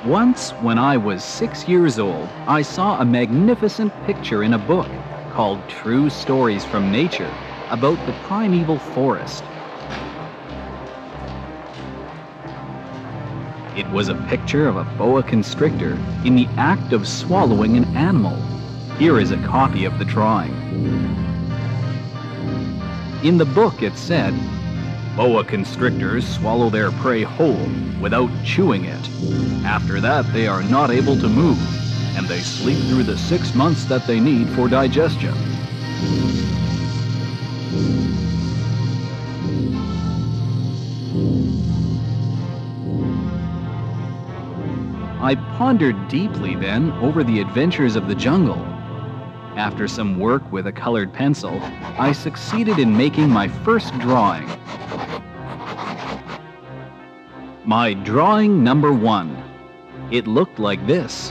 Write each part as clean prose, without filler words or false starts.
Once, when I was 6 years old, I saw a magnificent picture in a book called True Stories from Nature about the primeval forest. It was a picture of a boa constrictor in the act of swallowing an animal. Here is a copy of the drawing. In the book it said, "Boa constrictors swallow their prey whole without chewing it. After that, they are not able to move, and they sleep through the 6 months that they need for digestion." I pondered deeply then over the adventures of the jungle. After some work with a colored pencil, I succeeded in making my first drawing. My drawing number 1. It looked like this.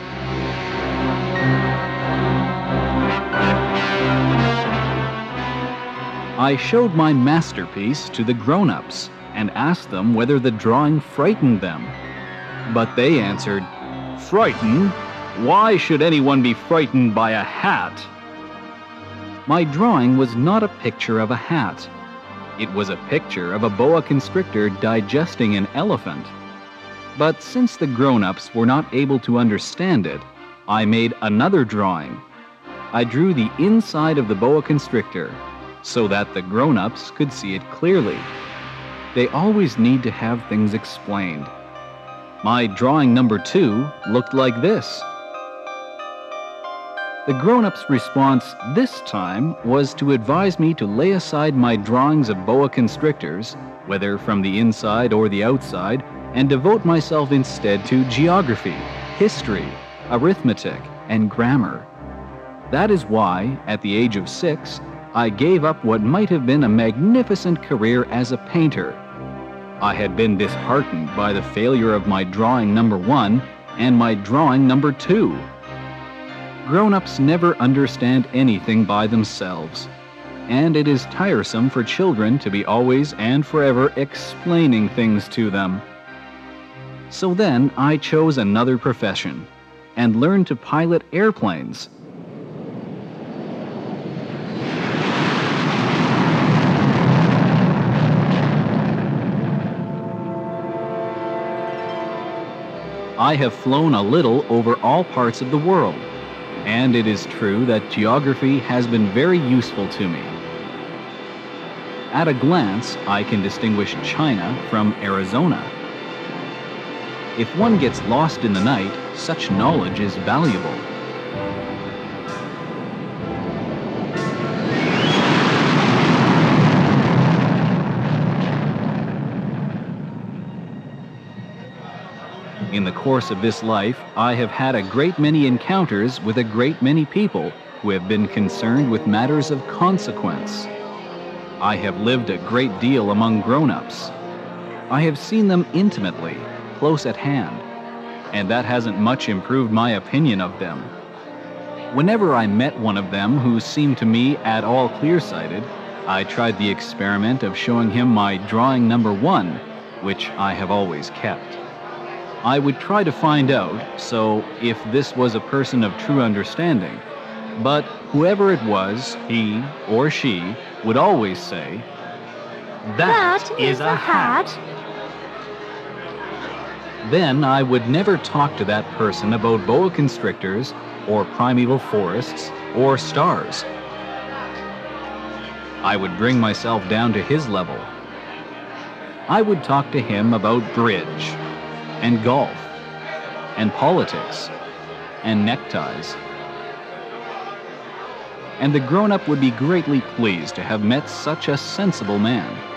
I showed my masterpiece to the grown-ups and asked them whether the drawing frightened them. But they answered, "Frightened? Why should anyone be frightened by a hat?" My drawing was not a picture of a hat. It was a picture of a boa constrictor digesting an elephant. But since the grown-ups were not able to understand it, I made another drawing. I drew the inside of the boa constrictor so that the grown-ups could see it clearly. They always need to have things explained. My drawing number 2 looked like this. The grown-ups' response this time was to advise me to lay aside my drawings of boa constrictors, whether from the inside or the outside, and devote myself instead to geography, history, arithmetic, and grammar. That is why, at the age of 6, I gave up what might have been a magnificent career as a painter. I had been disheartened by the failure of my drawing number 1 and my drawing number 2. Grown-ups never understand anything by themselves, and it is tiresome for children to be always and forever explaining things to them. So then I chose another profession and learned to pilot airplanes. I have flown a little over all parts of the world, and it is true that geography has been very useful to me. At a glance, I can distinguish China from Arizona. If one gets lost in the night, such knowledge is valuable. In the course of this life, I have had a great many encounters with a great many people who have been concerned with matters of consequence. I have lived a great deal among grown-ups. I have seen them intimately, close at hand, and that hasn't much improved my opinion of them. Whenever I met one of them who seemed to me at all clear-sighted, I tried the experiment of showing him my drawing number 1, which I have always kept. I would try to find out, if this was a person of true understanding, but whoever it was, he or she, would always say, "That is a hat." Then I would never talk to that person about boa constrictors, or primeval forests, or stars. I would bring myself down to his level. I would talk to him about bridge, and golf, and politics, and neckties. And the grown-up would be greatly pleased to have met such a sensible man.